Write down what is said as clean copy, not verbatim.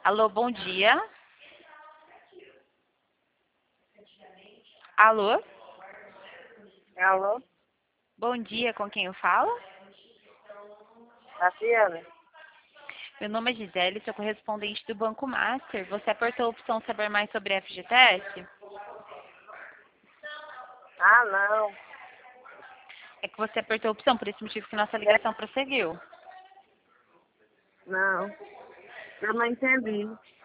Alô, bom dia. Alô, Alô, bom dia, com quem eu falo? Tatiana? Meu nome é Gisele, sou correspondente do Banco Master. Você apertou a opção saber mais sobre a FGTS? Ah, não, É que você apertou a opção, por esse motivo que nossa ligação prosseguiu. não, eu não entendi.